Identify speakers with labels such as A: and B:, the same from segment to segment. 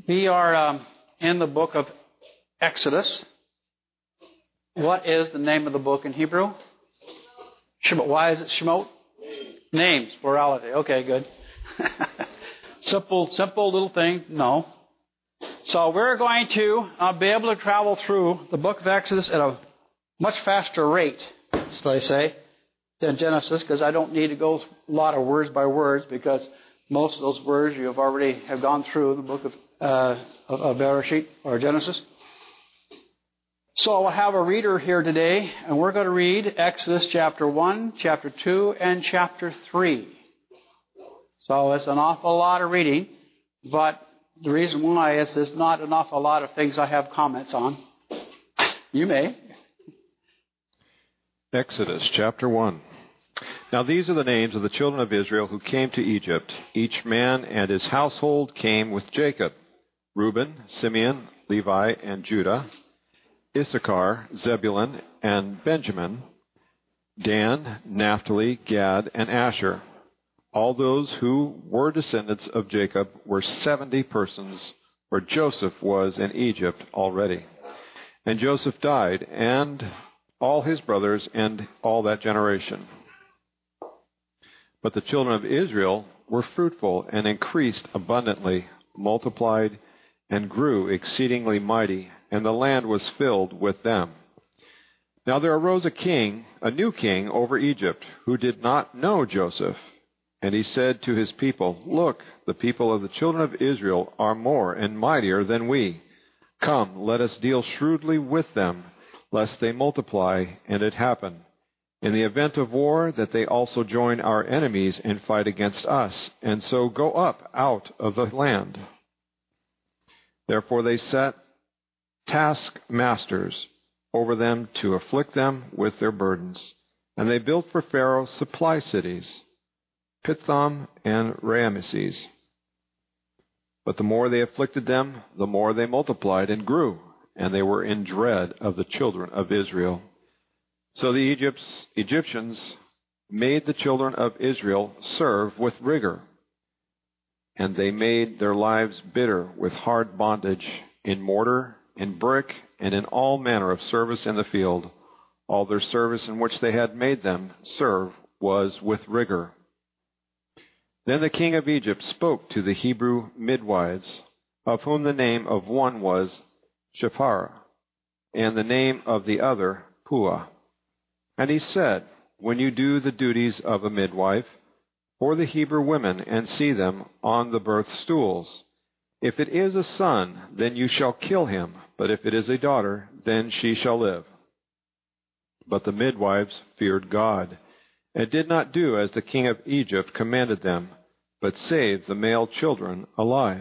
A: We are in the book of Exodus. What is the name of the book in Hebrew? Shemot. Why is it Shemot? Names, plurality. Okay, good. Simple little thing. No. So we're going to be able to travel through the book of Exodus at a much faster rate, shall I say, than Genesis, because I don't need to go a lot of words by words, because most of those words you have gone through the book of Bereshit or Genesis. So we'll have a reader here today, and we're going to read Exodus chapter 1, chapter 2, and chapter 3. So it's an awful lot of reading, but the reason why is there's not an awful lot of things I have comments on. You may.
B: Exodus chapter 1. Now these are the names of the children of Israel who came to Egypt. Each man and his household came with Jacob: Reuben, Simeon, Levi, and Judah; Issachar, Zebulun, and Benjamin; Dan, Naphtali, Gad, and Asher. All those who were descendants of Jacob were 70 persons, for Joseph was in Egypt already. And Joseph died, and all his brothers, and all that generation. But the children of Israel were fruitful and increased abundantly, multiplied and grew exceedingly mighty, and the land was filled with them. Now there arose a new king over Egypt, who did not know Joseph. And he said to his people, "Look, the people of the children of Israel are more and mightier than we. Come, let us deal shrewdly with them, lest they multiply, and it happen, in the event of war, that they also join our enemies and fight against us, and so go up out of the land." Therefore they set taskmasters over them to afflict them with their burdens. And they built for Pharaoh supply cities, Pithom and Raamses. But the more they afflicted them, the more they multiplied and grew, and they were in dread of the children of Israel. So the Egyptians made the children of Israel serve with rigor, and they made their lives bitter with hard bondage, in mortar, in brick, and in all manner of service in the field. All their service in which they had made them serve was with rigor. Then the king of Egypt spoke to the Hebrew midwives, of whom the name of one was Shiphrah, and the name of the other Puah. And he said, "When you do the duties of a midwife for the Hebrew women, and see them on the birth stools, if it is a son, then you shall kill him, but if it is a daughter, then she shall live." But the midwives feared God, and did not do as the king of Egypt commanded them, but saved the male children alive.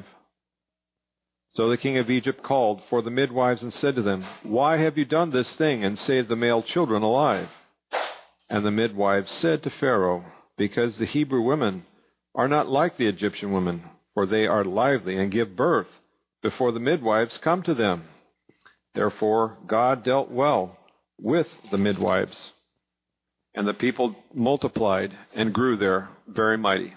B: So the king of Egypt called for the midwives and said to them, "Why have you done this thing and saved the male children alive?" And the midwives said to Pharaoh, "Because the Hebrew women are not like the Egyptian women, for they are lively and give birth before the midwives come to them." Therefore God dealt well with the midwives, and the people multiplied and grew there very mighty.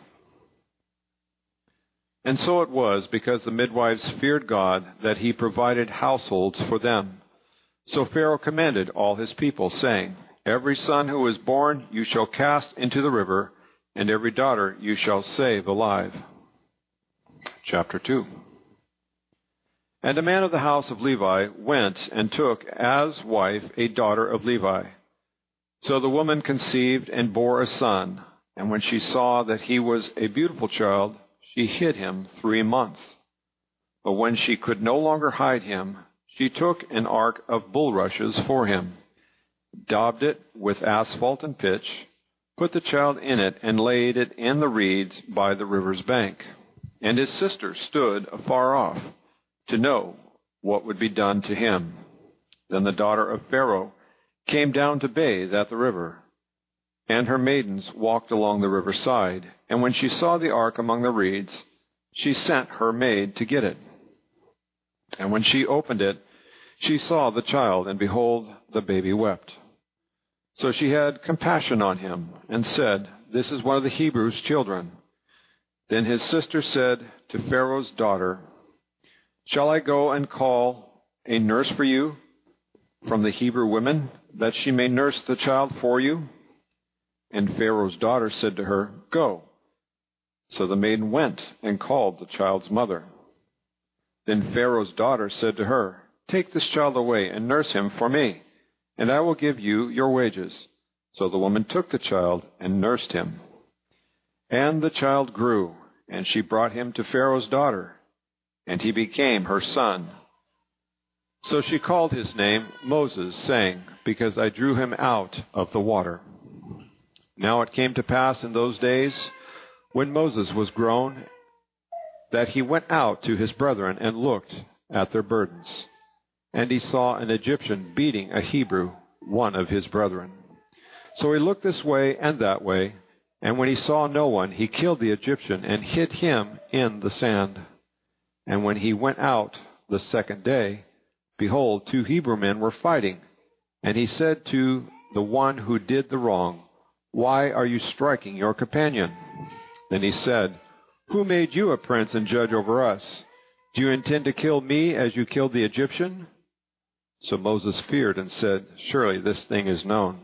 B: And so it was, because the midwives feared God, that he provided households for them. So Pharaoh commanded all his people, saying, "Every son who is born you shall cast into the river, and every daughter you shall save alive." Chapter 2. And a man of the house of Levi went and took as wife a daughter of Levi. So the woman conceived and bore a son, and when she saw that he was a beautiful child, she hid him 3 months. But when she could no longer hide him, she took an ark of bulrushes for him, daubed it with asphalt and pitch, put the child in it, and laid it in the reeds by the river's bank. And his sister stood afar off to know what would be done to him. Then the daughter of Pharaoh came down to bathe at the river, and her maidens walked along the riverside. And when she saw the ark among the reeds, she sent her maid to get it. And when she opened it, she saw the child, and behold, the baby wept. So she had compassion on him, and said, "This is one of the Hebrews' children." Then his sister said to Pharaoh's daughter, Shall I go and call a nurse for you from the Hebrew women, that she may nurse the child for you?" And Pharaoh's daughter said to her, "Go." So the maiden went and called the child's mother. Then Pharaoh's daughter said to her, "Take this child away and nurse him for me, and I will give you your wages." So the woman took the child and nursed him. And the child grew, and she brought him to Pharaoh's daughter, and he became her son. So she called his name Moses, saying, "Because I drew him out of the water." Now it came to pass in those days, when Moses was grown, that he went out to his brethren and looked at their burdens. And he saw an Egyptian beating a Hebrew, one of his brethren. So he looked this way and that way, and when he saw no one, he killed the Egyptian and hid him in the sand. And when he went out the second day, behold, 2 Hebrew men were fighting. And he said to the one who did the wrong, "Why are you striking your companion?" Then he said, "Who made you a prince and judge over us? Do you intend to kill me as you killed the Egyptian?" So Moses feared and said, "Surely this thing is known."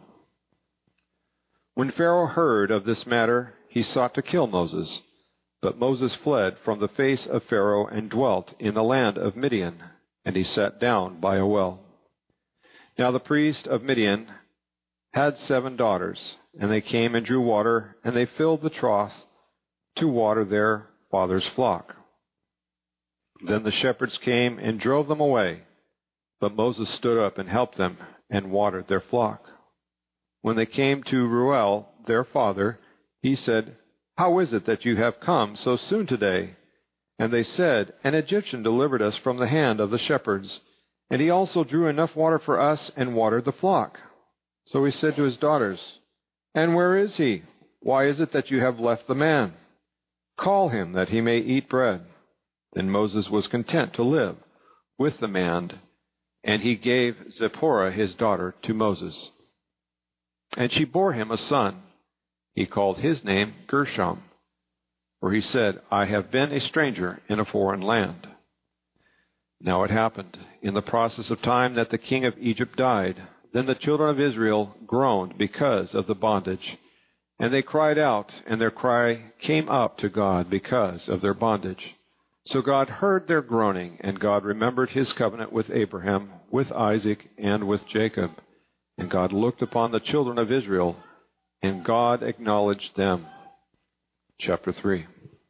B: When Pharaoh heard of this matter, he sought to kill Moses. But Moses fled from the face of Pharaoh and dwelt in the land of Midian, and he sat down by a well. Now the priest of Midian had 7 daughters, and they came and drew water, and they filled the trough to water their father's flock. Then the shepherds came and drove them away, but Moses stood up and helped them and watered their flock. When they came to Reuel, their father, he said, "How is it that you have come so soon today?" And they said, "An Egyptian delivered us from the hand of the shepherds, and he also drew enough water for us and watered the flock." So he said to his daughters, "And where is he? Why is it that you have left the man? Call him, that he may eat bread." Then Moses was content to live with the man, and he gave Zipporah his daughter to Moses. And she bore him a son. He called his name Gershom, for he said, "I have been a stranger in a foreign land." Now it happened in the process of time that the king of Egypt died. Then the children of Israel groaned because of the bondage. And they cried out, and their cry came up to God because of their bondage. So God heard their groaning, and God remembered his covenant with Abraham, with Isaac, and with Jacob. And God looked upon the children of Israel, and God acknowledged them. Chapter 3.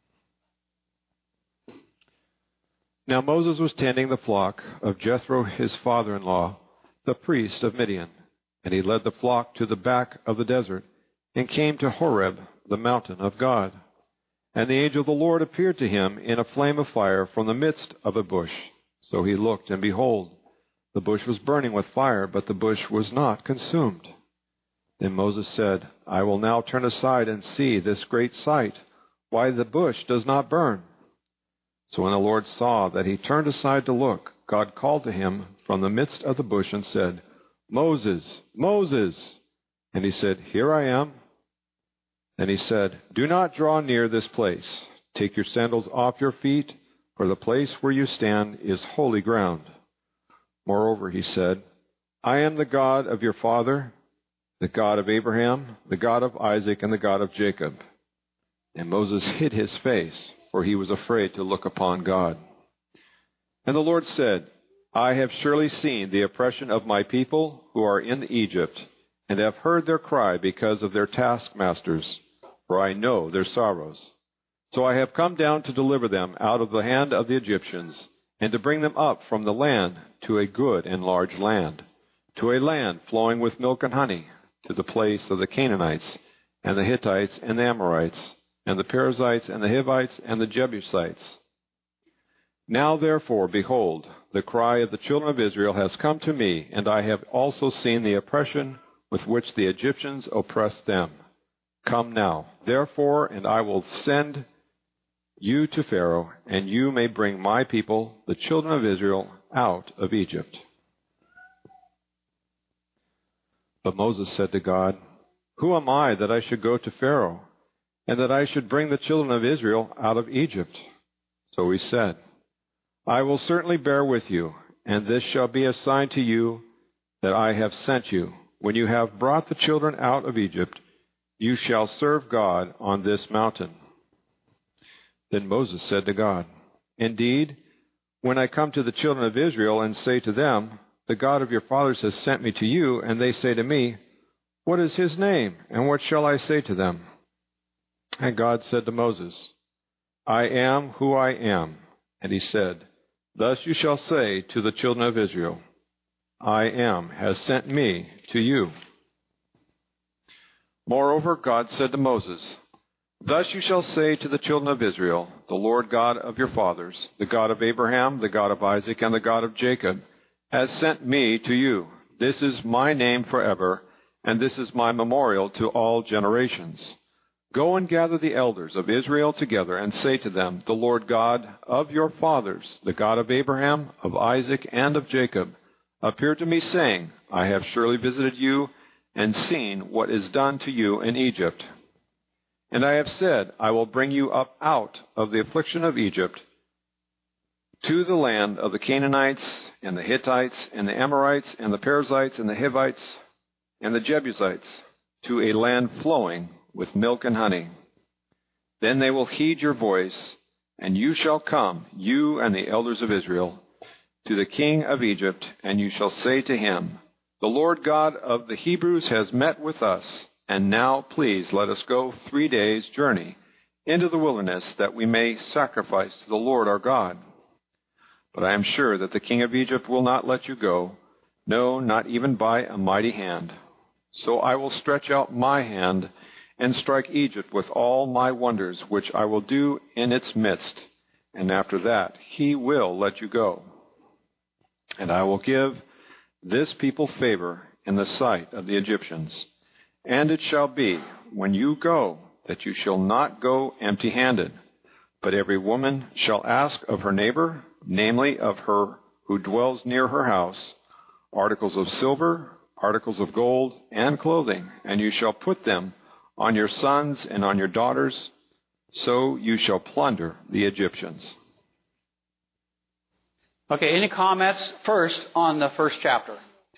B: Now Moses was tending the flock of Jethro his father-in-law, the priest of Midian. And he led the flock to the back of the desert, and came to Horeb, the mountain of God. And the angel of the Lord appeared to him in a flame of fire from the midst of a bush. So he looked, and behold, the bush was burning with fire, but the bush was not consumed. Then Moses said, "I will now turn aside and see this great sight, why the bush does not burn." So when the Lord saw that he turned aside to look, God called to him from the midst of the bush and said, "Moses, Moses." And he said, "Here I am." Then he said, "Do not draw near this place. Take your sandals off your feet, for the place where you stand is holy ground." Moreover, he said, "I am the God of your father, the God of Abraham, the God of Isaac, and the God of Jacob." And Moses hid his face, for he was afraid to look upon God. And the Lord said, "I have surely seen the oppression of my people who are in Egypt, and have heard their cry because of their taskmasters, for I know their sorrows. So I have come down to deliver them out of the hand of the Egyptians, and to bring them up from the land to a good and large land, to a land flowing with milk and honey, to the place of the Canaanites, and the Hittites, and the Amorites, and the Perizzites, and the Hivites, and the Jebusites. Now therefore, behold, the cry of the children of Israel has come to me, and I have also seen the oppression with which the Egyptians oppress them. Come now, therefore, and I will send you to Pharaoh, and you may bring my people, the children of Israel, out of Egypt." But Moses said to God, "Who am I that I should go to Pharaoh, and that I should bring the children of Israel out of Egypt?" So he said, I will certainly bear with you, and this shall be a sign to you that I have sent you. When you have brought the children out of Egypt, you shall serve God on this mountain." Then Moses said to God, "Indeed, when I come to the children of Israel and say to them, 'The God of your fathers has sent me to you,' and they say to me, 'What is his name?' and what shall I say to them?" And God said to Moses, "I am who I am." And he said, "Thus you shall say to the children of Israel, 'I am has sent me to you.'" Moreover, God said to Moses, "Thus you shall say to the children of Israel, 'The Lord God of your fathers, the God of Abraham, the God of Isaac, and the God of Jacob, has sent me to you. This is my name forever, and this is my memorial to all generations. Go and gather the elders of Israel together and say to them, 'The Lord God of your fathers, the God of Abraham, of Isaac, and of Jacob, appeared to me saying, I have surely visited you and seen what is done to you in Egypt. And I have said, I will bring you up out of the affliction of Egypt to the land of the Canaanites and the Hittites and the Amorites and the Perizzites and the Hivites and the Jebusites, to a land flowing with milk and honey. Then they will heed your voice, and you shall come, you and the elders of Israel, to the king of Egypt, and you shall say to him, The Lord God of the Hebrews has met with us, and now please let us go 3 days' journey into the wilderness, that we may sacrifice to the Lord our God. But I am sure that the king of Egypt will not let you go, no, not even by a mighty hand. So I will stretch out my hand and strike Egypt with all my wonders, which I will do in its midst, and after that he will let you go. And I will give this people favor in the sight of the Egyptians. And it shall be, when you go, that you shall not go empty-handed, but every woman shall ask of her neighbor, namely of her who dwells near her house, articles of silver, articles of gold, and clothing, and you shall put them on your sons and on your daughters, so you shall plunder the Egyptians.
A: Okay, any comments first on the first chapter?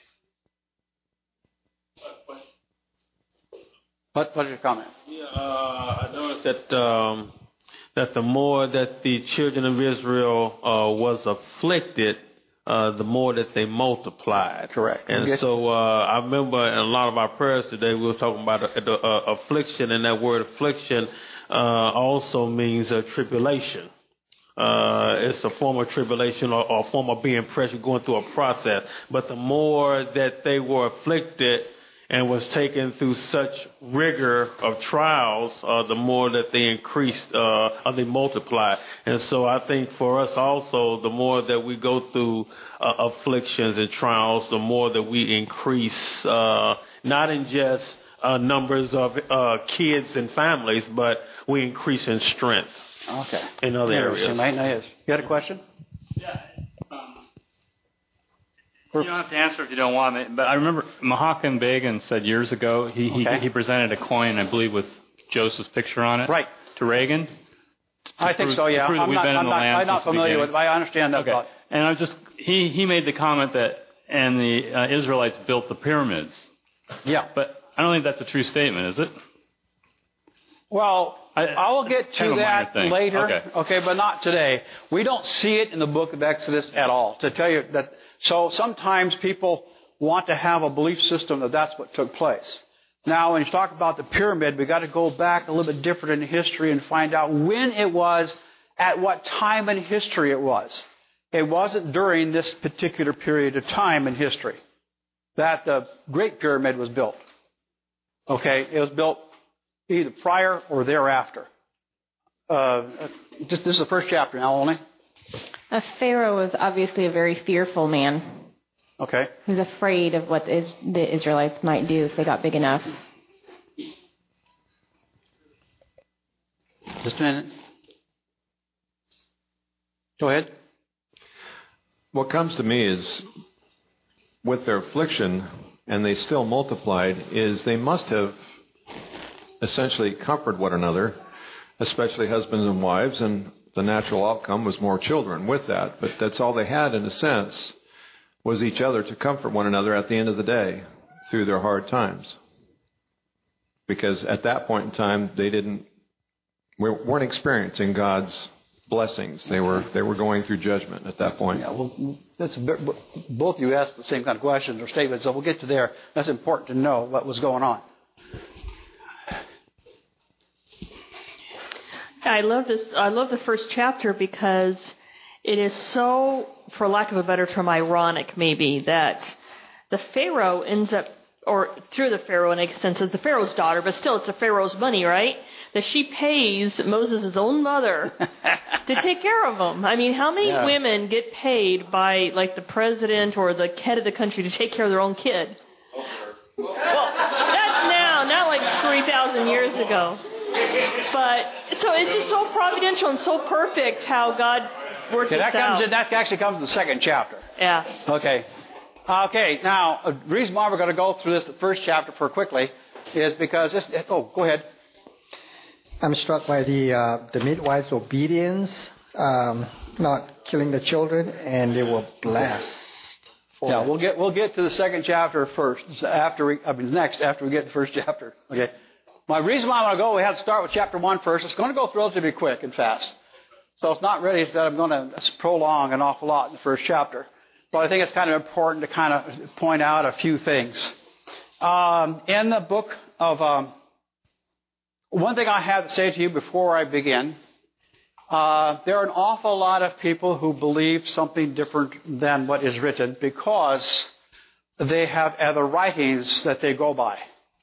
A: What's your comment?
C: Yeah, I noticed that the more that the children of Israel was afflicted, the more that they multiplied.
A: Correct.
C: And so I remember in a lot of our prayers today, we were talking about affliction, and that word affliction also means tribulation. It's a form of tribulation or a form of being pressure, going through a process. But the more that they were afflicted and was taken through such rigor of trials, the more that they increased, or they multiplied. And so I think for us also, the more that we go through afflictions and trials, the more that we increase, not in just numbers of kids and families, but we increase in strength.
A: Okay.
C: In other areas.
A: You had a question?
D: Yeah. You don't have to answer if you don't want it, but I remember Mahatma Begin said years ago, he presented a coin, I believe, with Joseph's picture on it.
A: Right.
D: To Reagan.
A: I think so, yeah. I'm not familiar with it, but I understand that thought.
D: And he made the comment that, and the Israelites built the pyramids.
A: Yeah.
D: But I don't think that's a true statement, is it?
A: Well, I will get to that later, okay, but not today. We don't see it in the book of Exodus at all, to tell you that. So sometimes people want to have a belief system that that's what took place. Now, when you talk about the pyramid, we've got to go back a little bit different in history and find out when it was, at what time in history it was. It wasn't during this particular period of time in history that the Great Pyramid was built. Okay, it was built either prior or thereafter. This is the first chapter now only.
E: Pharaoh was obviously a very fearful man.
A: Okay.
E: He was afraid of what the Israelites might do if they got big enough.
A: Just a minute. Go ahead.
B: What comes to me is, with their affliction, and they still multiplied, is they must have essentially comforted one another, especially husbands and wives, and the natural outcome was more children with that. But that's all they had, in a sense, was each other to comfort one another at the end of the day through their hard times. Because at that point in time, they weren't experiencing God's blessings. They were going through judgment at that point.
A: Yeah, well, both of you asked the same kind of questions or statements, so we'll get to there. That's important to know what was going on.
F: I love this. I love the first chapter because it is so, for lack of a better term, ironic maybe, that the Pharaoh ends up, or through the Pharaoh in a sense, it's the Pharaoh's daughter, but still it's the Pharaoh's money, right? That she pays Moses' own mother to take care of him. I mean, how many women get paid by, like, the president or the head of the country to take care of their own kid? Well, that's now, not like 3,000 years ago. But, so it's just so providential and so perfect how God works this out.
A: That actually comes in the second chapter.
F: Yeah.
A: Okay. Now, the reason why we're going to go through this, the first chapter, quickly, is because this... Oh, go ahead.
G: I'm struck by the midwife's obedience, not killing the children, and they were blessed.
A: We'll get to the second chapter first. After we get to the first chapter. Okay. My reason why I want to go, we have to start with chapter 1 first. It's going to go relatively quick and fast, so it's not really that I'm going to prolong an awful lot in the first chapter. But I think it's kind of important to kind of point out a few things. In the book of... one thing I have to say to you before I begin, there are an awful lot of people who believe something different than what is written because they have other writings that they go by.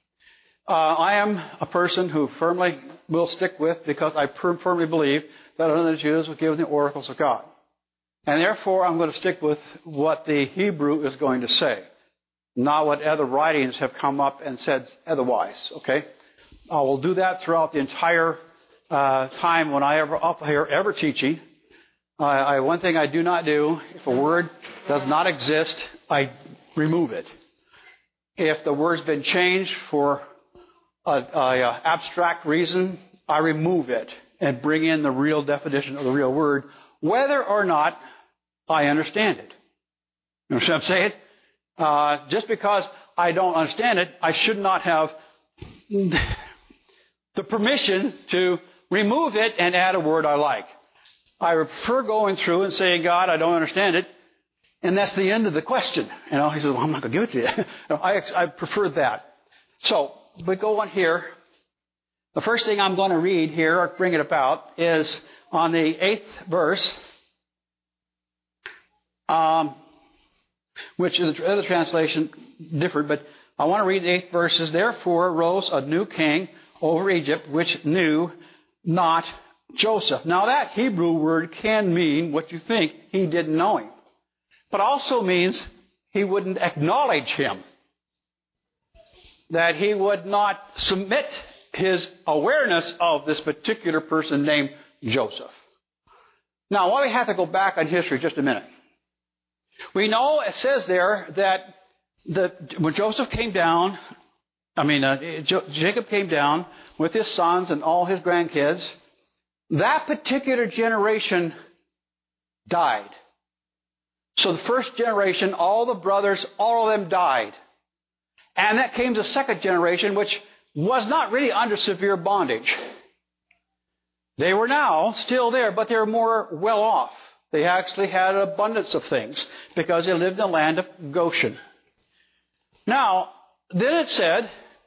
A: I am a person who firmly will stick with, because I firmly believe that only the Jews were given the oracles of God. And therefore, I'm going to stick with what the Hebrew is going to say, not what other writings have come up and said otherwise. Okay? I will do that throughout the entire time when I up here ever teaching. One thing I do not do, if a word does not exist, I remove it. If the word's been changed for an abstract reason, I remove it and bring in the real definition of the real word, whether or not I understand it. You know what I'm saying? Just because I don't understand it, I should not have the permission to remove it and add a word I like. I prefer going through and saying, God, I don't understand it, and that's the end of the question. He says, well, I'm not going to give it to you. I prefer that. So, we go on here. The first thing I'm going to read here, or bring it about, is on the 8th verse, which is the other translation differed, but I want to read the 8th verse. Therefore arose a new king over Egypt, which knew not Joseph. Now that Hebrew word can mean what you think, he didn't know him, but also means he wouldn't acknowledge him, that he would not submit his awareness of this particular person named Joseph. Now, why do we have to go back on history just a minute? We know it says there that when Joseph came down, Jacob came down with his sons and all his grandkids, that particular generation died. So the first generation, all the brothers, all of them died. And that came to the second generation, which was not really under severe bondage. They were now still there, but they were more well off. They actually had an abundance of things because they lived in the land of Goshen. Now, then it said,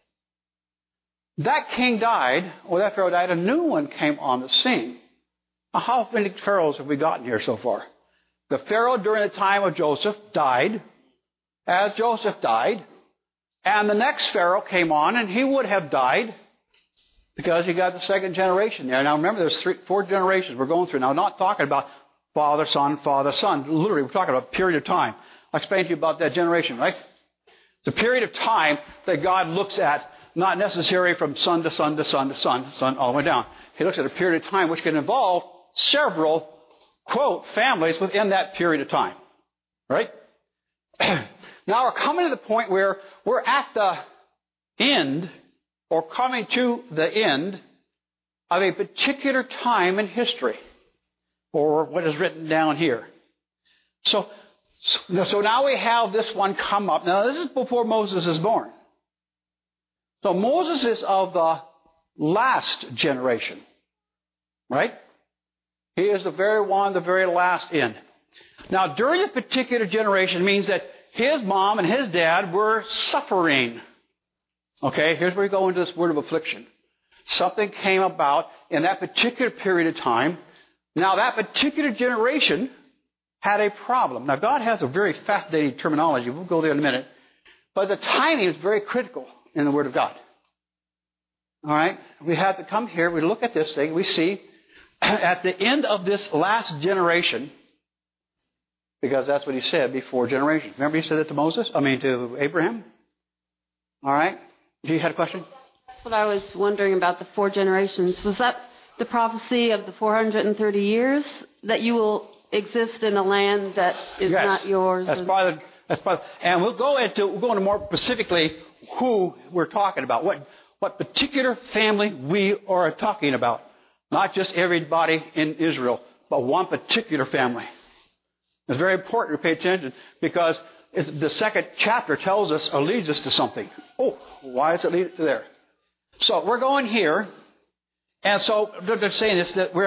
A: that king died, or that Pharaoh died, a new one came on the scene. Now, how many pharaohs have we gotten here so far? The Pharaoh during the time of Joseph died, as Joseph died, and the next Pharaoh came on, and he would have died because you got the second generation there. Now remember, there's 4 generations we're going through. Now, I'm not talking about father, son. Literally, we're talking about a period of time. I'll explain to you about that generation, right? It's a period of time that God looks at, not necessarily from son to son to son to son to son, all the way down. He looks at a period of time which can involve several, quote, families within that period of time. Right? Now we're coming to the point where we're at the end, or coming to the end, of a particular time in history. or what is written down here. So now we have this one come up. Now, this is before Moses is born. So Moses is of the last generation, right? He is the very last in. Now, during a particular generation means that his mom and his dad were suffering. Okay, here's where we go into this word of affliction. Something came about in that particular period of time. Now, that particular generation had a problem. Now, God has a very fascinating terminology. We'll go there in a minute. But the timing is very critical in the Word of God. All right? We have to come here. We look at this thing. We see at the end of this last generation, because that's what he said before generations. Remember he said that to Abraham? All right? You had a question?
H: That's what I was wondering about the 4 generations. Was that the prophecy of the 430 years that you will exist in a land that is not yours?
A: That's part of, and we'll go into more specifically who we're talking about. What particular family we are talking about. Not just everybody in Israel, but one particular family. It's very important to pay attention because the second chapter tells us or leads us to something. Oh, why does it lead to there? So we're going here, and so they're saying this, that we're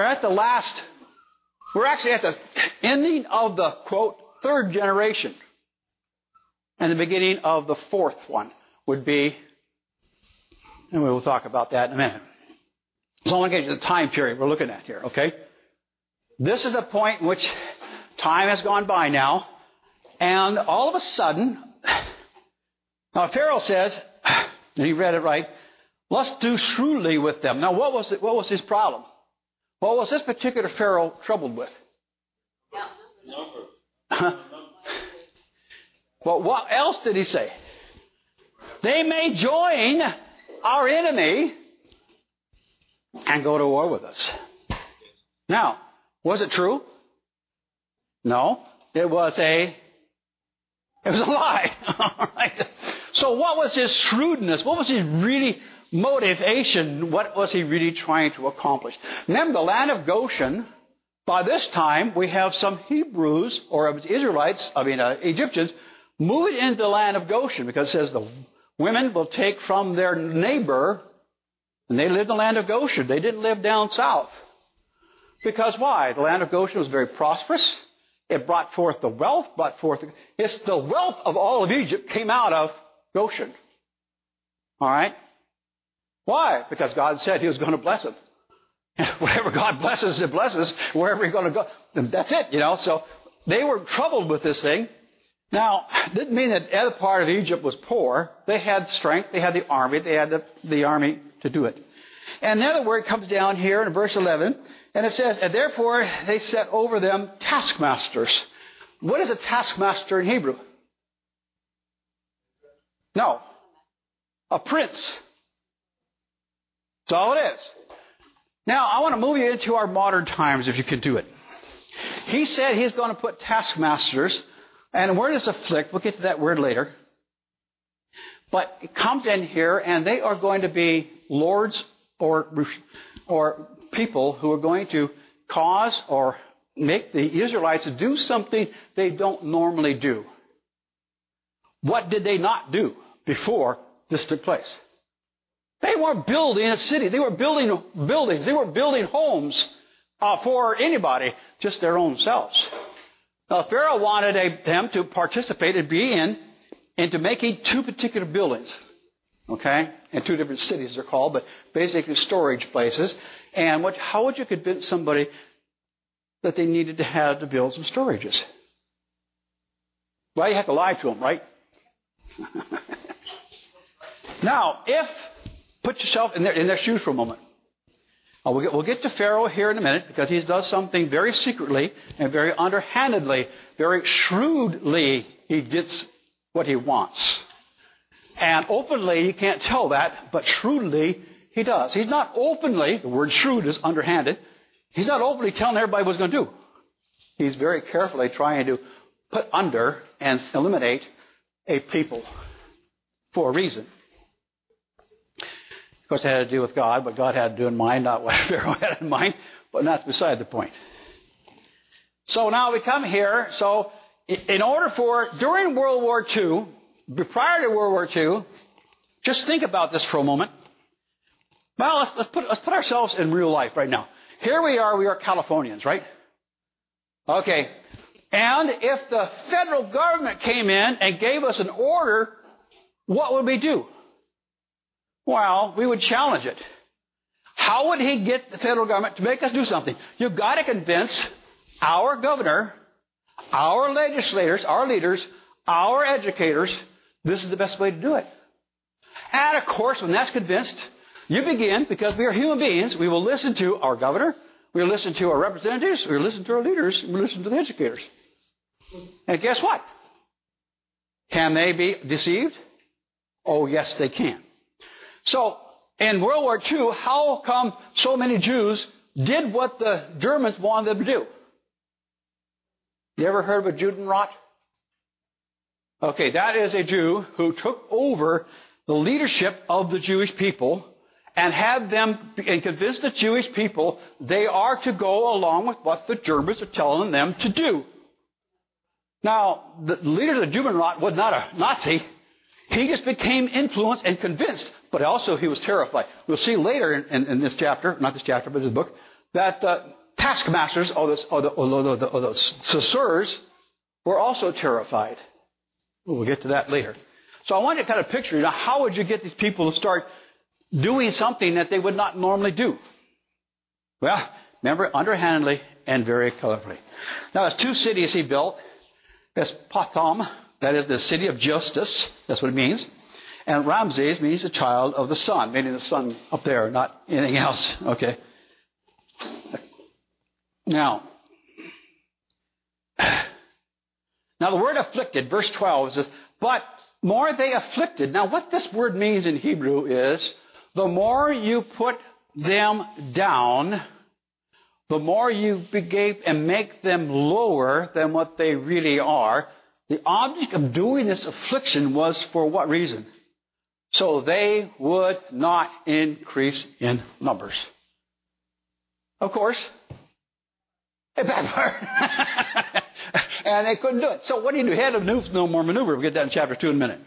A: actually at the ending of the, quote, 3rd generation. And the beginning of the 4th one would be, and we will talk about that in a minute. So I want to get you the time period we're looking at here, okay? This is the point in which time has gone by now, and all of a sudden, now Pharaoh says, and he read it right, let's do shrewdly with them. Now, what was his problem? What was this particular Pharaoh troubled with? Well, what else did he say? They may join our enemy and go to war with us. Now, was it true? No. It was a lie. All right. So what was his shrewdness? What was his really motivation? What was he really trying to accomplish? Remember, the land of Goshen, by this time, we have some Hebrews, or Egyptians, moving into the land of Goshen, because it says the women will take from their neighbor, and they lived in the land of Goshen. They didn't live down south. Because why? The land of Goshen was very prosperous. It brought forth the wealth, it's the wealth of all of Egypt came out of Goshen. All right? Why? Because God said He was going to bless them. Whatever God blesses, it blesses. Wherever He's going to go, that's it, So they were troubled with this thing. Now, it didn't mean that the other part of Egypt was poor. They had strength. They had the army. They had the army to do it. And the other word comes down here in verse 11. And it says, and therefore they set over them taskmasters. What is a taskmaster in Hebrew? No. A prince. That's all it is. Now, I want to move you into our modern times if you can do it. He said He's going to put taskmasters. And the word is afflict. We'll get to that word later. But it comes in here, and they are going to be lords or people who are going to cause or make the Israelites do something they don't normally do. What did they not do before this took place? They weren't building a city. They were building buildings. They were building homes for anybody, just their own selves. Now, Pharaoh wanted them to participate and be into making 2 particular buildings. Okay? And 2 different cities they're called, but basically storage places. And how would you convince somebody that they needed to have to build some storages? Well, you have to lie to them, right? Now, put yourself in their shoes for a moment. We'll get to Pharaoh here in a minute because he does something very secretly and very underhandedly, very shrewdly. He gets what he wants. And openly, you can't tell that, but shrewdly, he does. He's not openly, the word shrewd is underhanded, he's not openly telling everybody what he's going to do. He's very carefully trying to put under and eliminate a people for a reason. Of course, it had to do with God, what God had to do in mind, not what Pharaoh had in mind, but that's beside the point. So now we come here. So in order for, during World War II, prior to World War II, just think about this for a moment. Well, let's put ourselves in real life right now. Here we are Californians, right? Okay. And if the federal government came in and gave us an order, what would we do? Well, we would challenge it. How would he get the federal government to make us do something? You've got to convince our governor, our legislators, our leaders, our educators, this is the best way to do it. And of course, when that's convinced, you begin, because we are human beings, we will listen to our governor, we will listen to our representatives, we will listen to our leaders, we will listen to the educators. And guess what? Can they be deceived? Oh, yes, they can. So, in World War II, how come so many Jews did what the Germans wanted them to do? You ever heard of a Judenrat? Okay, that is a Jew who took over the leadership of the Jewish people and had them and convinced the Jewish people they are to go along with what the Germans are telling them to do. Now, the leader of the Judenrat was not a Nazi. He just became influenced and convinced, but also he was terrified. We'll see later in this chapter, not this chapter, but this book, that taskmasters or the Sasseurs were also terrified. We'll get to that later. So I want you to kind of picture, how would you get these people to start doing something that they would not normally do? Well, remember, underhandedly and very cleverly. Now, there's two cities he built. There's Patham, that is the city of justice. That's what it means. And Ramses means the child of the sun, meaning the sun up there, not anything else. Okay. Now the word afflicted, verse 12 says, but more they afflicted. Now, what this word means in Hebrew is, the more you put them down, the more you behave and make them lower than what they really are. The object of doing this affliction was for what reason? So they would not increase in numbers. Of course, it backfired. And they couldn't do it. So what do you do? He had no more maneuver. We'll get that in chapter 2 in a minute.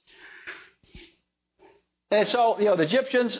A: And so, the Egyptians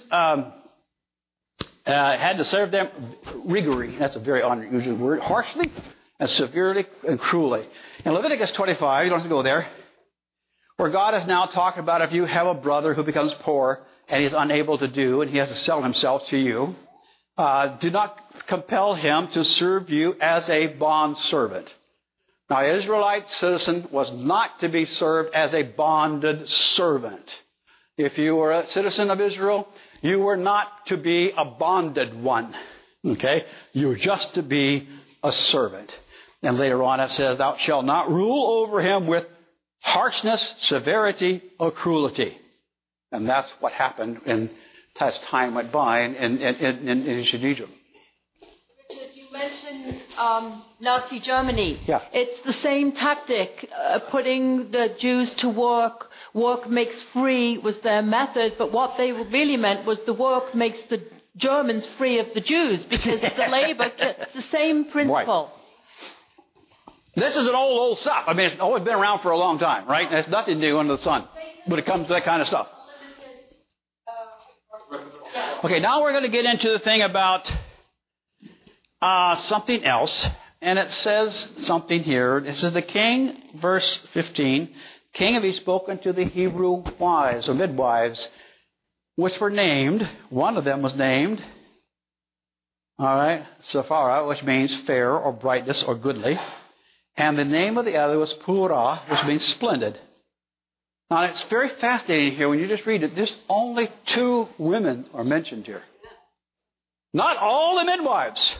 A: had to serve them rigorously. That's a very unusual word. Harshly and severely and cruelly. In Leviticus 25, you don't have to go there, where God is now talking about if you have a brother who becomes poor and he's unable to do, and he has to sell himself to you, do not compel him to serve you as a bond servant. Now, an Israelite citizen was not to be served as a bonded servant. If you were a citizen of Israel, you were not to be a bonded one. Okay? You were just to be a servant. And later on it says, thou shalt not rule over him with harshness, severity, or cruelty. And that's what happened as time went by in ancient Egypt.
I: Richard, you mentioned Nazi Germany.
A: Yeah.
I: It's the same tactic, putting the Jews to work. Work makes free was their method, but what they really meant was the work makes the Germans free of the Jews, because the labor, it's the same principle.
A: Right. This is an old stuff. I mean, it's always been around for a long time, right? There's nothing new under the sun when it comes to that kind of stuff. Okay, now we're going to get into the thing about something else. And it says something here. This is the king, verse 15. King, have he spoken to the Hebrew wives or midwives, which were named. One of them was named, all right, Sapphira, which means fair or brightness or goodly. And the name of the other was Purah, which means splendid. Now, it's very fascinating here when you just read it. There's only 2 women are mentioned here. Not all the midwives.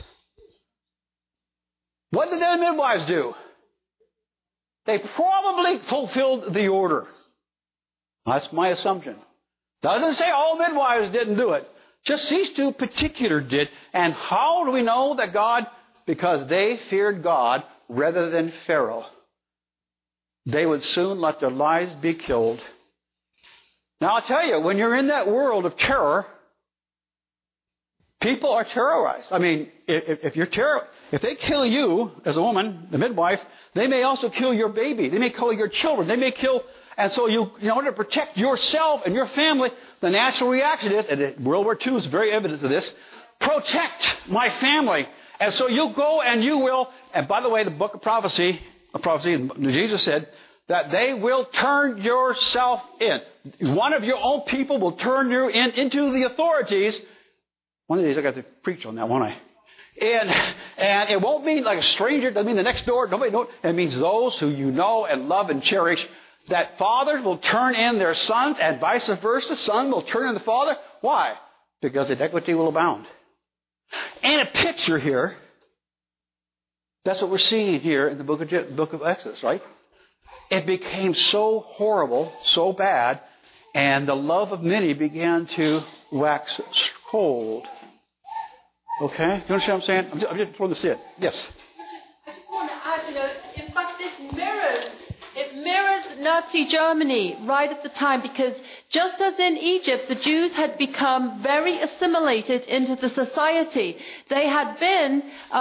A: What did the midwives do? They probably fulfilled the order. That's my assumption. Doesn't say all midwives didn't do it. Just these 2 particular did. And how do we know that God? Because they feared God rather than Pharaoh. They would soon let their lives be killed. Now, I'll tell you, when you're in that world of terror, people are terrorized. I mean, if you're if they kill you as a woman, the midwife, they may also kill your baby. They may kill your children. They may kill... And so you, in order to protect yourself and your family, the natural reaction is, and World War II is very evident of this, protect my family. And so you go and you will, and by the way, the book of prophecy, Jesus said, that they will turn yourself in. One of your own people will turn you into the authorities. One of these I got to preach on that, won't I? And it won't mean like a stranger. It doesn't mean the next door. Nobody knows. It means those who you know and love and cherish. That fathers will turn in their sons and vice versa. Son will turn in the father. Why? Because iniquity will abound. And a picture here. That's what we're seeing here in the book of Exodus, right? It became so horrible, so bad, and the love of many began to wax cold. Okay? You understand what I'm saying? I'm just trying to see it. Yes?
I: I just want to add, in fact, it mirrors Nazi Germany right at the time, because just as in Egypt, the Jews had become very assimilated into the society. They had been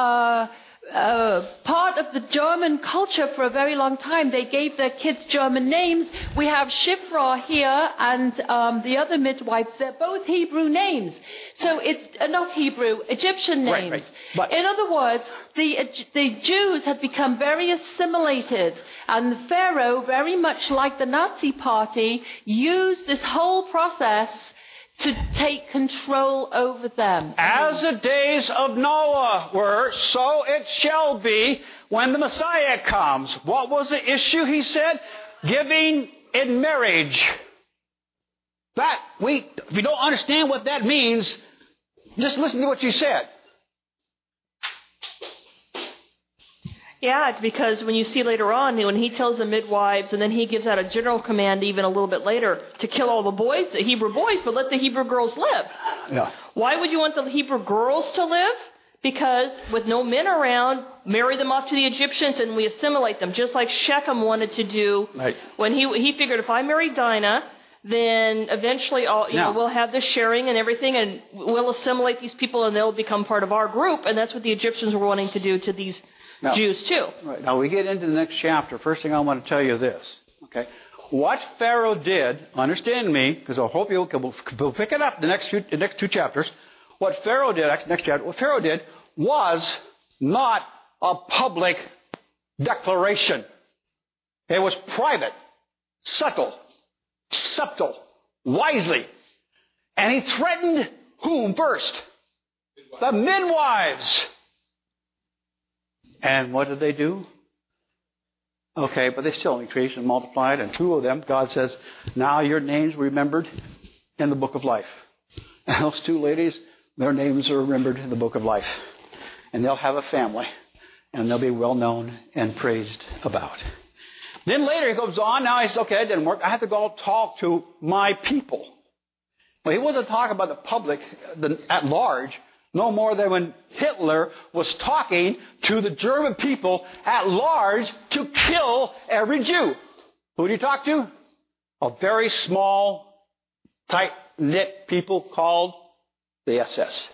I: part of the German culture for a very long time. They gave their kids German names. We have Shifra here and the other midwife. They're both Hebrew names. So it's not Hebrew, Egyptian names.
A: Right. But
I: in other words, the Jews had become very assimilated, and the Pharaoh, very much like the Nazi Party, used this whole process to take control over them.
A: As the days of Noah were, so it shall be when the Messiah comes. What was the issue, he said? Giving in marriage. If you don't understand what that means, just listen to what you said.
F: Yeah, it's because when you see later on, when he tells the midwives, and then he gives out a general command even a little bit later to kill all the boys, the Hebrew boys, but let the Hebrew girls live.
A: Yeah.
F: Why would you want the Hebrew girls to live? Because with no men around, marry them off to the Egyptians and we assimilate them, just like Shechem wanted to do.
A: Right.
F: When he figured, if I marry Dinah, then eventually we'll have this sharing and everything, and we'll assimilate these people and they'll become part of our group. And that's what the Egyptians were wanting to do to these Jews too.
A: Right. Now we get into the next chapter. First thing I want to tell you this. Okay. What Pharaoh did, understand me, because I hope we'll pick it up the next two chapters. What Pharaoh did, what Pharaoh did was not a public declaration. It was private, subtle, wisely. And he threatened whom first? The midwives. And what did they do? Okay, but they still increased and multiplied, and two of them, God says, now your names remembered in the book of life. And those two ladies, their names are remembered in the book of life. And they'll have a family, and they'll be well known and praised about. Then later he goes on, now he says, okay, it didn't work. I have to go talk to my people. Well, he wasn't talking about the public at large, no more than when Hitler was talking to the German people at large to kill every Jew. Who did he talk to? A very small, tight-knit people called the SS.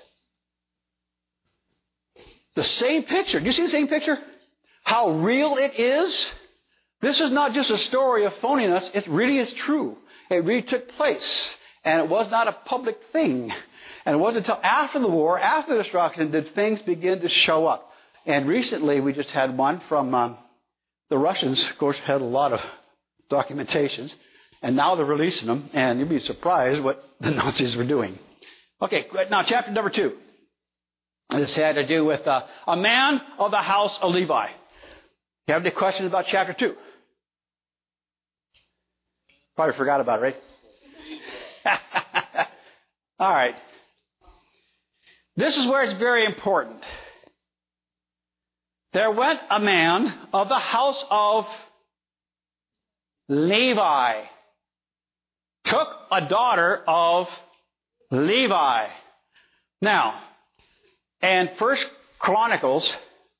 A: The same picture. Do you see the same picture? How real it is? This is not just a story of phoniness. It really is true. It really took place. And it was not a public thing. And it wasn't until after the war, after the destruction, did things begin to show up. And recently we just had one from the Russians, of course, had a lot of documentations. And now they're releasing them. And you'll be surprised what the Nazis were doing. Okay, now chapter number 2. This had to do with a man of the house of Levi. You have any questions about chapter 2? Probably forgot about it, right? All right. This is where it's very important. There went a man of the house of Levi, took a daughter of Levi. Now, and 1 Chronicles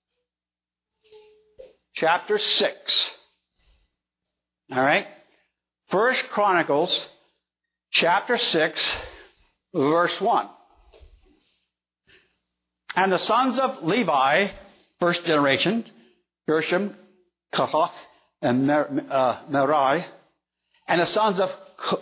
A: chapter 6. All right? 1 Chronicles chapter 6, verse 1. And the sons of Levi first generation, Gershom, Kohath, and Merari. And the sons of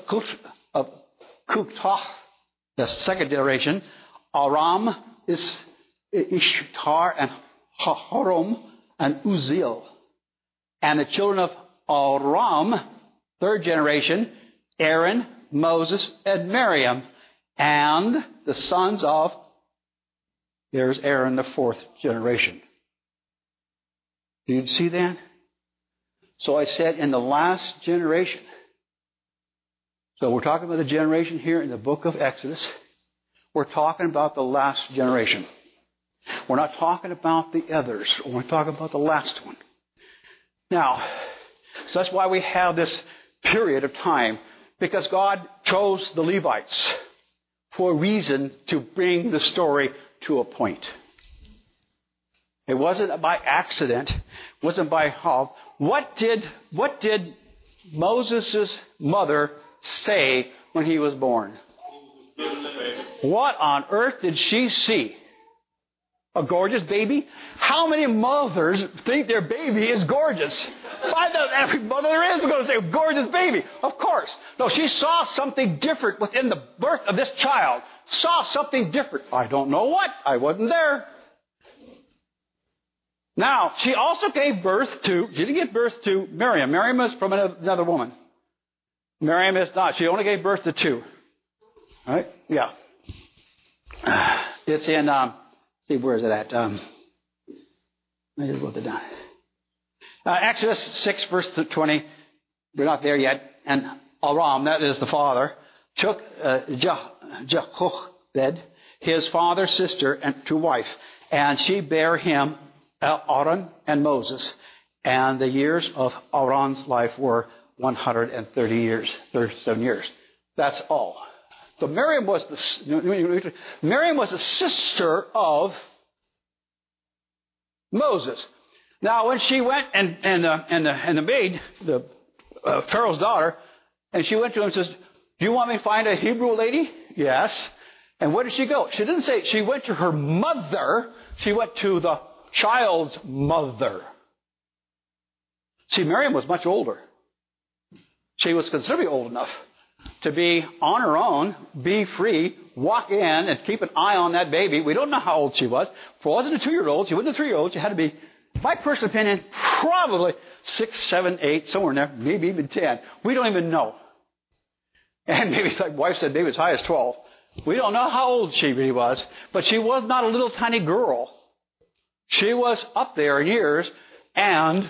A: Kuthah, the second generation, Aram, Ishtar, and Harum, and Uzziel. And the children of Aram, third generation, Aaron, Moses, and Miriam. And the sons of, there's Aaron, the fourth generation. Do you see that? So I said in the last generation. So we're talking about the generation here in the book of Exodus. We're talking about the last generation. We're not talking about the others. We're talking about the last one. Now, so that's why we have this period of time. Because God chose the Levites for a reason to bring the story to a point. It wasn't by accident. It wasn't by how. What did Moses' mother say when he was born? What on earth did she see? A gorgeous baby? How many mothers think their baby is gorgeous? Every mother there is going to say, gorgeous baby. Of course. No, she saw something different within the birth of this child. Saw something different. I don't know what. I wasn't there. Now, she also gave birth to, she didn't give birth to Miriam. Miriam is from another woman. Miriam is not. She only gave birth to two. All right? Yeah. It's in, see, where is it at? I just wrote it down. Exodus 6, verse 20. We're not there yet. And Aram, that is the father, took Jehoshaphat, his father's sister, and to wife. And she bare him Aaron and Moses. And the years of Aaron's life were 130 years, 37 years. That's all. So Miriam was the sister of Moses. Now, when she went and the maid, the Pharaoh's daughter, and she went to him and says, "Do you want me to find a Hebrew lady?" Yes. And where did she go? She didn't say she went to her mother. She went to the child's mother. See, Miriam was much older. She was considerably old enough to be on her own, be free, walk in and keep an eye on that baby. We don't know how old she was. She wasn't a 2-year-old. She wasn't a 3-year-old. She had to be, my personal opinion, probably 6, 7, 8, somewhere in there, maybe even 10. We don't even know. And maybe, like wife said, maybe as high as 12. We don't know how old she really was, but she was not a little tiny girl. She was up there in years, and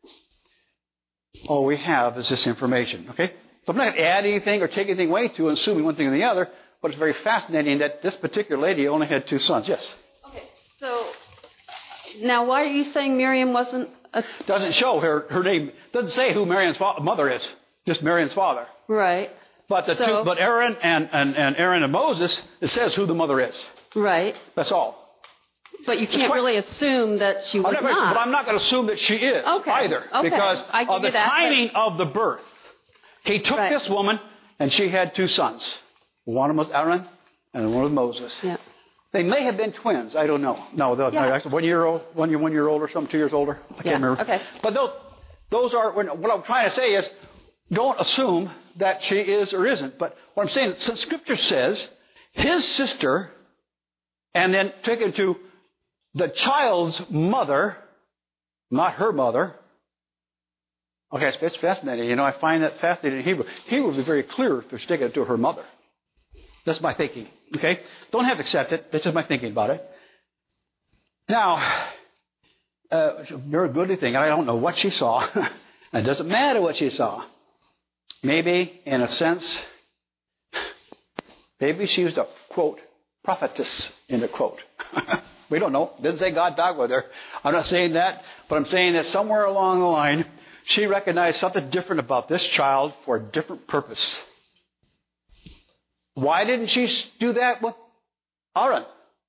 A: all we have is this information, okay? So I'm not going to add anything or take anything away to assuming one thing or the other, but it's very fascinating that this particular lady only had 2 sons. Yes?
H: Okay, so now why are you saying Miriam wasn't a...
A: Doesn't show her name. Doesn't say who Miriam's mother is. Just Miriam's father.
H: Right.
A: But but Aaron and Aaron and Moses, it says who the mother is.
H: Right.
A: That's all.
H: But you can't really assume that she was not.
A: But I'm not going to assume that she is either.
H: Okay.
A: Because of the timing of the birth. He took this woman, and she had 2 sons. One was Aaron, and one was Moses. Yeah. They may have been twins. I don't know. No, they're actually 1 year old, 1 year older, some 2 years older. I can't remember. Okay. But those are, what I'm trying to say is, don't assume that she is or isn't. But what I'm saying, since Scripture says, his sister, and then taken to the child's mother, not her mother. Okay, it's fascinating. You know, I find that fascinating in Hebrew. Hebrew would be very clear if they're sticking it to her mother. That's my thinking. Okay? Don't have to accept it. That's just my thinking about it. Now, it's a very good thing. I don't know what she saw. It doesn't matter what she saw. Maybe, in a sense, maybe she was a, quote, prophetess, in a quote. We don't know. Didn't say God died with her. I'm not saying that, but I'm saying that somewhere along the line, she recognized something different about this child for a different purpose. Why didn't she do that with Aaron?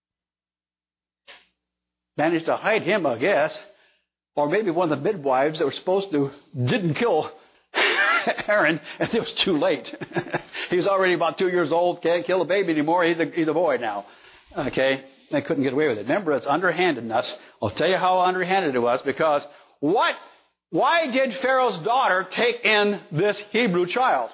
A: Managed to hide him, I guess. Or maybe one of the midwives that were supposed to didn't kill Aaron, and it was too late. He was already about 2 years old, can't kill a baby anymore. He's a boy now. Okay? They couldn't get away with it. Remember, it's underhandedness. I'll tell you how underhanded it was, because why did Pharaoh's daughter take in this Hebrew child?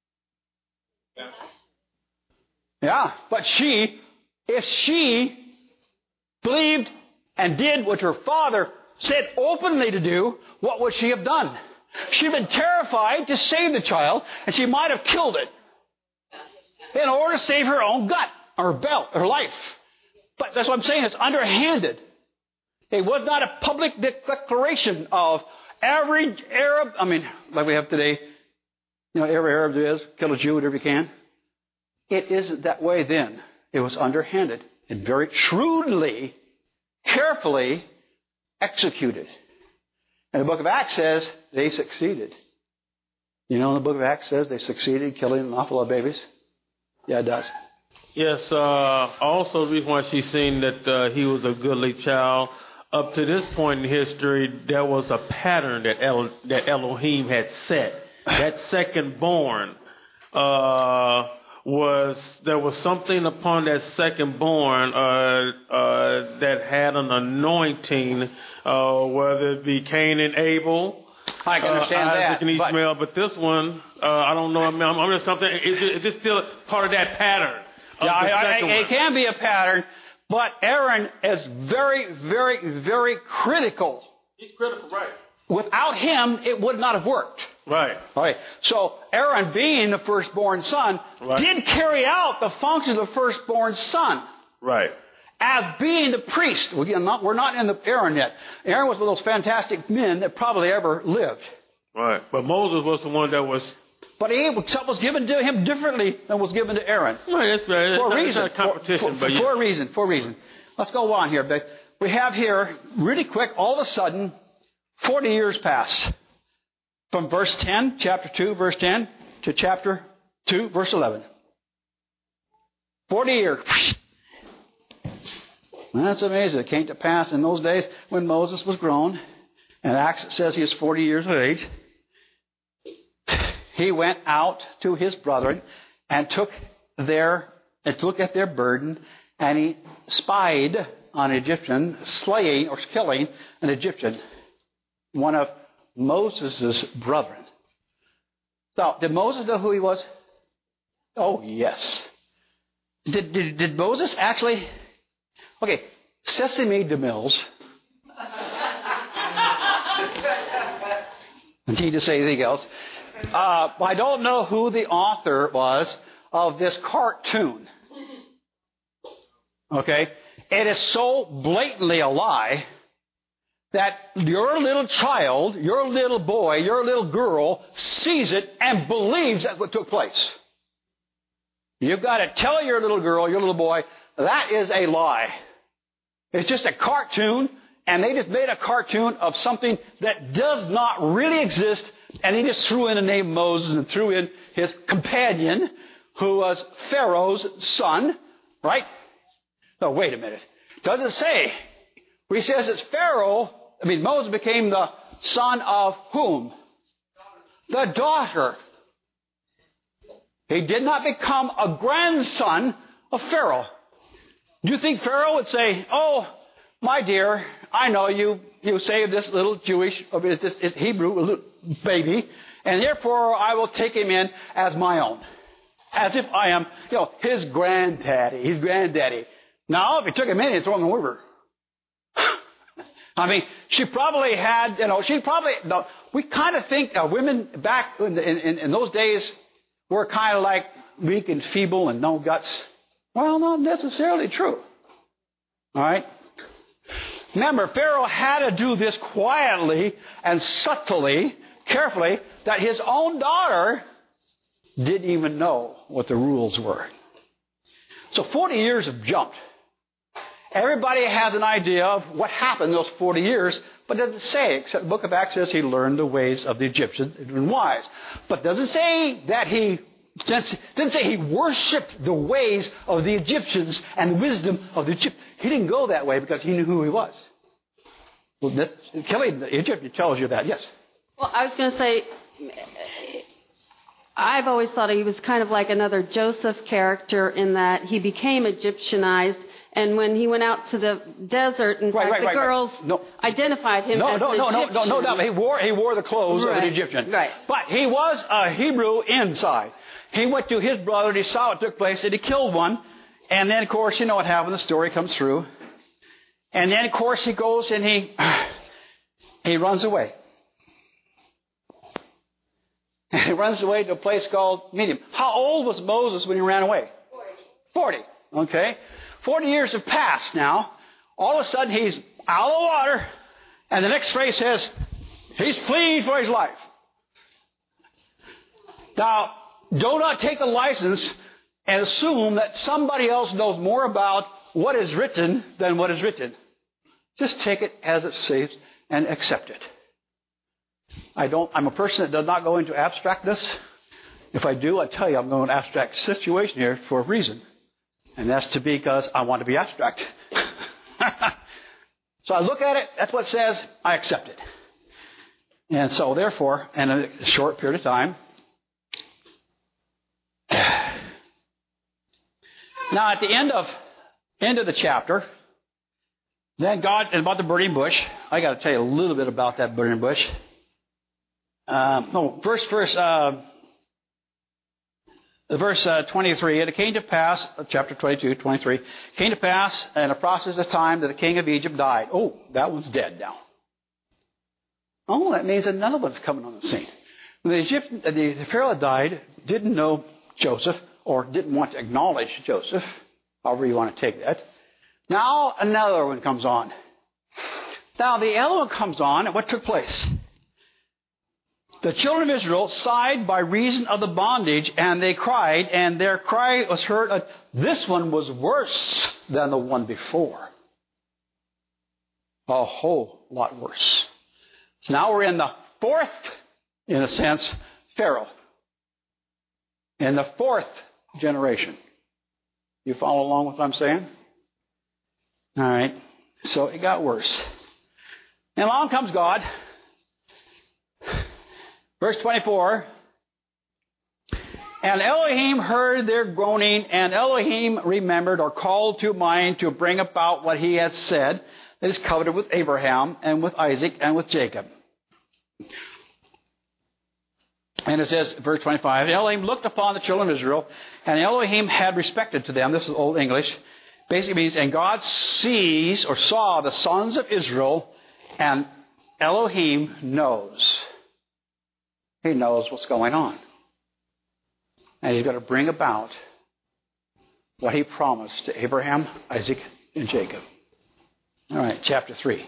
A: Yeah, but if she believed and did what her father said openly to do, what would she have done? She'd been terrified to save the child, and she might have killed it in order to save her own gut, or belt, her life. But that's what I'm saying. It's underhanded. It was not a public declaration of every Arab. I mean, like we have today. Every Arab there is, kill a Jew, whatever you can. It isn't that way then. It was underhanded and very shrewdly, carefully executed. And the book of Acts says they succeeded. The book of Acts says they succeeded killing an awful lot of babies. Yeah, it does.
C: Yes, also the reason why she's saying that he was a goodly child, up to this point in history, there was a pattern that Elohim had set. That second born there was something upon that second born that had an anointing, whether it be Cain and Abel.
A: I can understand
C: Isaac
A: that.
C: and Ishmael, but this one, I don't know. I'm just something. Is this still part of that pattern?
A: Yeah, it can be a pattern, but Aaron is very, very, very critical.
C: He's critical, right?
A: Without him, it would not have worked.
C: Right.
A: All right. So Aaron, being the firstborn son, did carry out the functions of the firstborn son.
C: Right.
A: As being the priest. We're not in the Aaron yet. Aaron was one of those fantastic men that probably ever lived.
C: Right. But Moses was the one that was...
A: But something was given to him differently than was given to Aaron.
C: Right, that's right.
A: For a reason.
C: It's not a competition,
A: for a reason. Let's go on here. But we have here, really quick, all of a sudden, 40 years pass. From verse 10, chapter 2, verse 10, to chapter 2, verse 11. 40 years. That's amazing. It came to pass in those days when Moses was grown, and Acts says he was 40 years of age. He went out to his brethren and took at their burden, and he spied on an Egyptian, slaying or killing an Egyptian, one of Moses' brethren. So, did Moses know who he was? Oh, yes. Did Moses actually... Okay, Sesame DeMills. I need to say anything else. I don't know who the author was of this cartoon. Okay? It is so blatantly a lie that your little child, your little boy, your little girl sees it and believes that's what took place. You've got to tell your little girl, your little boy, that is a lie. It's just a cartoon, and they just made a cartoon of something that does not really exist, and he just threw in the name Moses and threw in his companion, who was Pharaoh's son, right? No, wait a minute. Does it say? He says it's Moses became the son of whom? The daughter. He did not become a grandson of Pharaoh. Do you think Pharaoh would say, "Oh, my dear, I know you saved this little Jewish, this Hebrew little baby, and therefore I will take him in as my own. As if I am, his granddaddy. Now, if he took him in, he'd throw him in the river." I mean, she probably had, we kind of think women back in those days were kind of like weak and feeble and no guts. Well, not necessarily true. All right? Remember, Pharaoh had to do this quietly and subtly, carefully, that his own daughter didn't even know what the rules were. So 40 years have jumped. Everybody has an idea of what happened in those 40 years, but it doesn't say, except the book of Acts says he learned the ways of the Egyptians and wise. But it doesn't say that he worshipped the ways of the Egyptians and the wisdom of the Egyptians. He didn't go that way because he knew who he was. Well, killing the Egyptian tells you that, yes.
H: Well, I was going to say, I've always thought he was kind of like another Joseph character in that he became Egyptianized And when he went out to the desert, and the girls identified him as the Egyptian.
A: No doubt. He wore the clothes of an Egyptian.
H: Right.
A: But he was a Hebrew inside. He went to his brother, and he saw what took place, and he killed one. And then, of course, you know what happened. The story comes through. And then, of course, he goes and he runs away. And he runs away to a place called Midian. How old was Moses when he ran away? 40. Okay. 40 years have passed now. All of a sudden, he's out of the water. And the next phrase says, he's fleeing for his life. Now, do not take the license and assume that somebody else knows more about what is written than what is written. Just take it as it says and accept it. I'm a person that does not go into abstractness. If I do, I tell you I'm going to an abstract situation here for a reason. And that's because I want to be abstract. So I look at it, that's what it says, I accept it. And so therefore, in a short period of time, now at the end of the chapter, then God, and about the burning bush, I got to tell you a little bit about that burning bush. Verse 23, and it came to pass, chapter 22, 23, came to pass in a process of time that the king of Egypt died. Oh, that one's dead now. Oh, that means another one's coming on the scene. When the Pharaoh died, didn't know Joseph, or didn't want to acknowledge Joseph, however you want to take that. Now another one comes on. Now the other one comes on, and what took place? The children of Israel sighed by reason of the bondage, and they cried, and their cry was heard. This one was worse than the one before. A whole lot worse. So now we're in the fourth, in a sense, Pharaoh. In the fourth generation. You follow along with what I'm saying? All right. So it got worse. And along comes God. Verse 24, and Elohim heard their groaning, and Elohim remembered or called to mind to bring about what he had said, that is covenant with Abraham and with Isaac and with Jacob. And it says, verse 25, and Elohim looked upon the children of Israel, and Elohim had respected to them. This is Old English. Basically means, and God sees or saw the sons of Israel, and Elohim knows. He knows what's going on. And he's going to bring about what he promised to Abraham, Isaac, and Jacob. All right, chapter 3.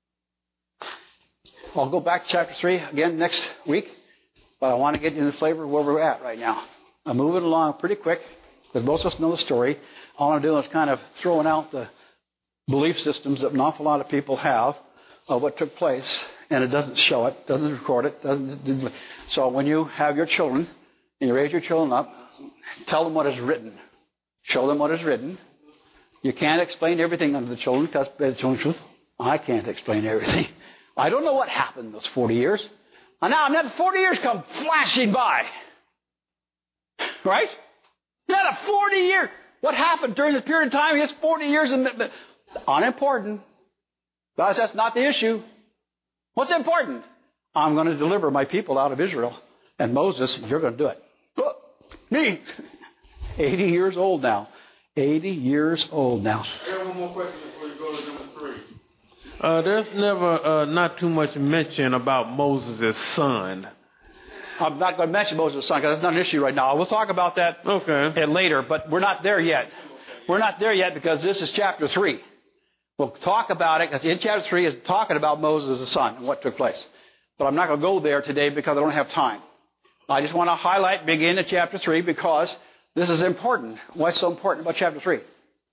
A: I'll go back to chapter 3 again next week, but I want to get you in the flavor of where we're at right now. I'm moving along pretty quick, because most of us know the story. All I'm doing is kind of throwing out the belief systems that an awful lot of people have of what took place. And it doesn't show it, doesn't record it. So when you have your children, and you raise your children up, tell them what is written. Show them what is written. You can't explain everything unto the children, because the children's truth. I can't explain everything. I don't know what happened in those 40 years. And now the 40 years come flashing by. Right? Now the 40 years. What happened during this period of time? It's 40 years and unimportant. Because that's not the issue. What's important? I'm going to deliver my people out of Israel. And Moses, you're going to do it. Me. 80 years old now. 80 years old now.
C: I have one more question before you go to number 3. There's never not too much mention about Moses' son.
A: I'm not going to mention Moses' son because that's not an issue right now. We'll talk about that later, but we're not there yet. We're not there yet because this is chapter 3. We'll talk about it, because in chapter 3 is talking about Moses' son and what took place. But I'm not going to go there today because I don't have time. I just want to highlight, begin at chapter 3, because this is important. What's so important about chapter 3?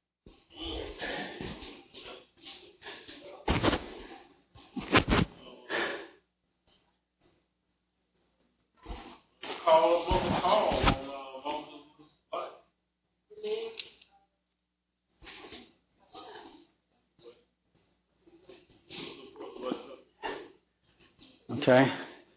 A: Okay.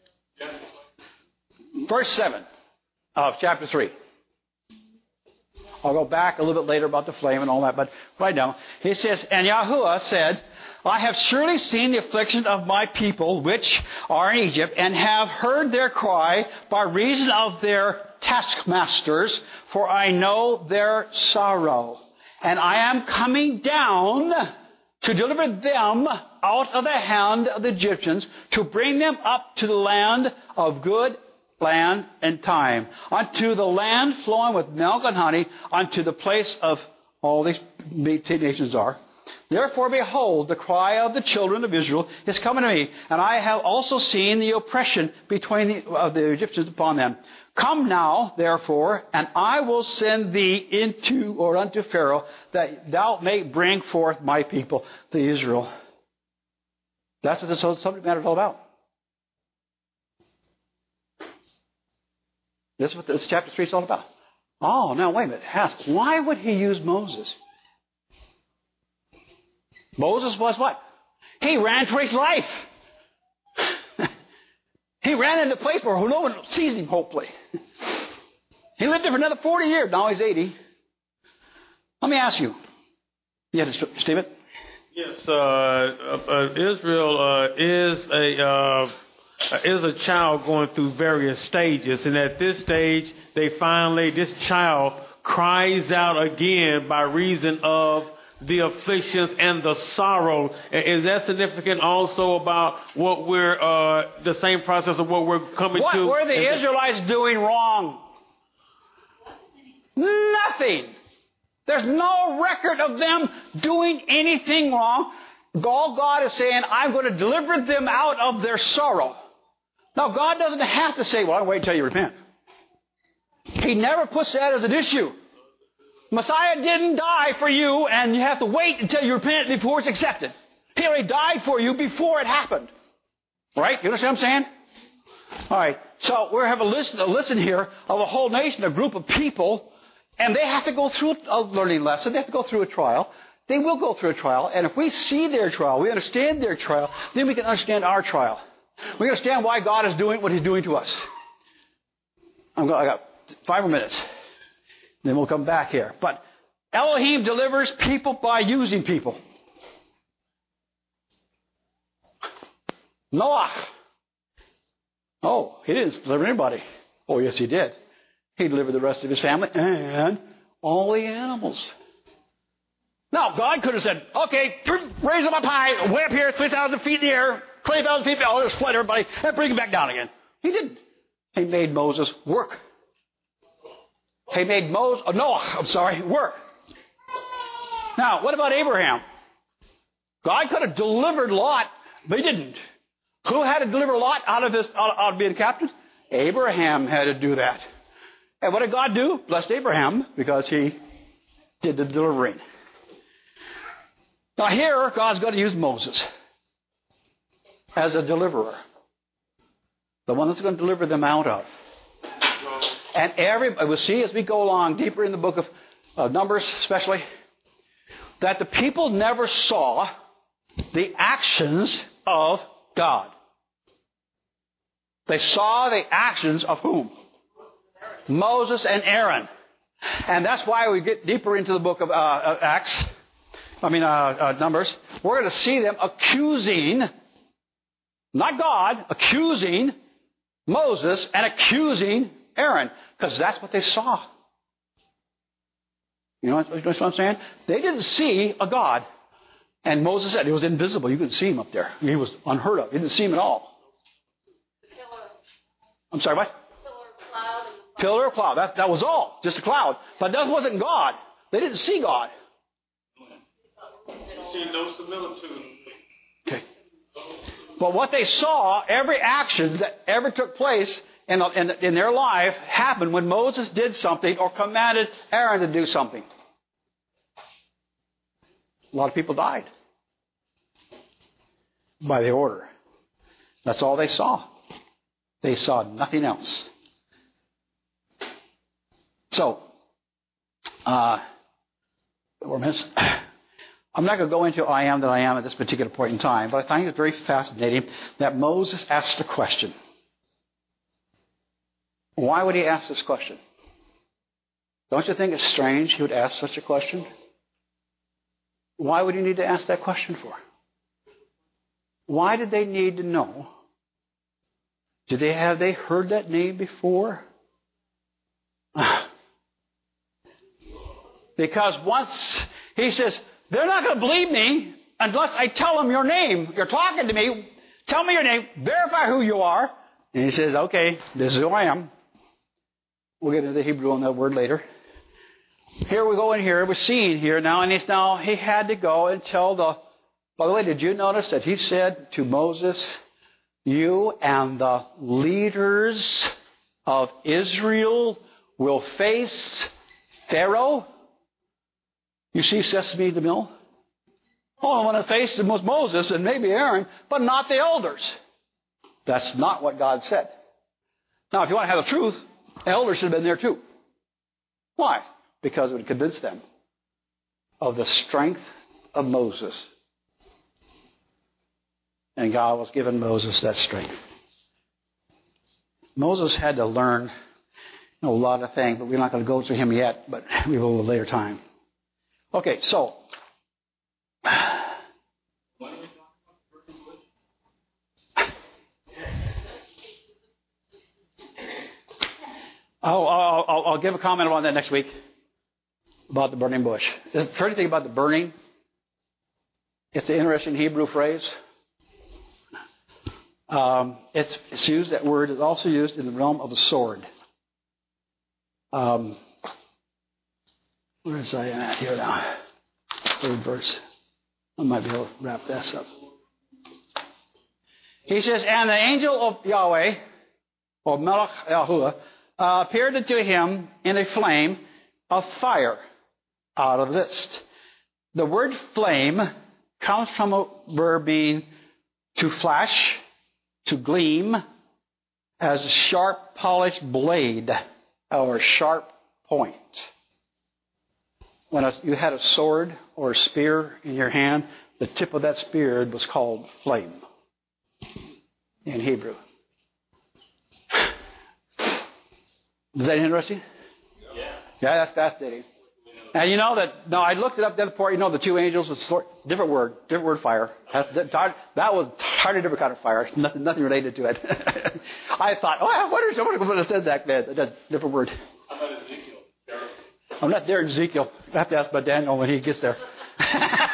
A: Verse 7 of chapter 3. I'll go back a little bit later about the flame and all that, but right now, he says, and Yahuwah said, I have surely seen the affliction of my people which are in Egypt, and have heard their cry by reason of their taskmasters, for I know their sorrow. And I am coming down to deliver them out of the hand of the Egyptians, to bring them up to the land of good land and time, unto the land flowing with milk and honey, unto the place of all these nations are. Therefore, behold, the cry of the children of Israel is coming to me, and I have also seen the oppression between the Egyptians upon them. Come now, therefore, and I will send thee unto Pharaoh, that thou mayst bring forth my people, the Israel. That's what this whole subject matter is all about. This is what this chapter 3 is all about. Oh, now wait a minute. Ask, why would he use Moses? Moses was what? He ran for his life. He ran into a place where no one sees him, hopefully. He lived there for another 40 years. Now he's 80. Let me ask you. You had to state it?
C: Yes. Israel is a child going through various stages. And at this stage, this child cries out again by reason of the afflictions and the sorrow. Is that significant also about what we're, the same process of what we're coming to?
A: What were the Israelites doing wrong? Nothing. There's no record of them doing anything wrong. All God is saying, I'm going to deliver them out of their sorrow. Now, God doesn't have to say, well, I'll wait until you repent. He never puts that as an issue. Messiah didn't die for you, and you have to wait until you repent before it's accepted. He already died for you before it happened. Right? You understand what I'm saying? All right. So we have a listen here of a whole nation, a group of people, and they have to go through a learning lesson. They have to go through a trial. They will go through a trial, and if we see their trial, we understand their trial, then we can understand our trial. We understand why God is doing what He's doing to us. I got 5 more minutes. Then we'll come back here. But Elohim delivers people by using people. Noah. Oh, he didn't deliver anybody. Oh, yes, he did. He delivered the rest of his family and all the animals. Now, God could have said, okay, raise them up high, way up here, 3,000 feet in the air, 20,000 feet, I'll just flood everybody and bring them back down again. He didn't. He made Moses work. He made Noah work. Now, what about Abraham? God could have delivered Lot, but He didn't. Who had to deliver Lot out of being captive? Abraham had to do that. And what did God do? Blessed Abraham, because he did the delivering. Now here, God's going to use Moses as a deliverer. The one that's going to deliver them out of. And we'll see as we go along deeper in the book of Numbers especially, that the people never saw the actions of God. They saw the actions of whom? Moses and Aaron. And that's why we get deeper into the book of Numbers. We're going to see them accusing, not God, accusing Moses and accusing Aaron, because that's what they saw. You know what I'm saying? They didn't see a God. And Moses said he was invisible. You couldn't see him up there. He was unheard of. You didn't see him at all. I'm sorry, what? Pillar of cloud. That was all. Just a cloud. But that wasn't God. They didn't see God.
C: See no similitude.
A: Okay. But what they saw, every action that ever took place in their life happened when Moses did something or commanded Aaron to do something. A lot of people died by the order. That's all they saw. They saw nothing else. So, I'm not going to go into I am that I am at this particular point in time, but I find it very fascinating that Moses asked a question. Why would he ask this question? Don't you think it's strange he would ask such a question? Why would he need to ask that question for? Why did they need to know? Have they heard that name before? Because once he says, they're not going to believe me unless I tell them your name. You're talking to me. Tell me your name. Verify who you are. And he says, okay, this is who I am. We'll get into the Hebrew on that word later. Here we go in here. We're seeing here now. And he had to go and tell by the way, did you notice that he said to Moses, you and the leaders of Israel will face Pharaoh? You see Sesame the Mill? Oh, when it faced him was Moses and maybe Aaron, but not the elders. That's not what God said. Now, if you want to have the truth, the elders should have been there too. Why? Because it would convince them of the strength of Moses. And God was giving Moses that strength. Moses had to learn a lot of things, but we're not going to go through him yet, but we will at a later time. Okay, so I'll give a comment on that next week about the burning bush. For anything about the burning, it's an interesting Hebrew phrase. It's used, that word is also used in the realm of a sword. Where is I at here now? Third verse. I might be able to wrap this up. He says, and the angel of Yahweh, or Melech Yahuwah, appeared unto him in a flame of fire out of the midst. The word flame comes from a verb being to flash, to gleam, as a sharp polished blade or a sharp point. When you had a sword or a spear in your hand, the tip of that spear was called flame in Hebrew. Is that interesting? Yeah, that's fascinating. And you know that, no, I looked it up the other part, the two angels, different word fire. That was entirely different kind of fire, nothing related to it. I thought, I wonder if somebody would have said that, man. That's a different word.
J: How about Ezekiel?
A: I'm not there in Ezekiel. I have to ask about Daniel when he gets there.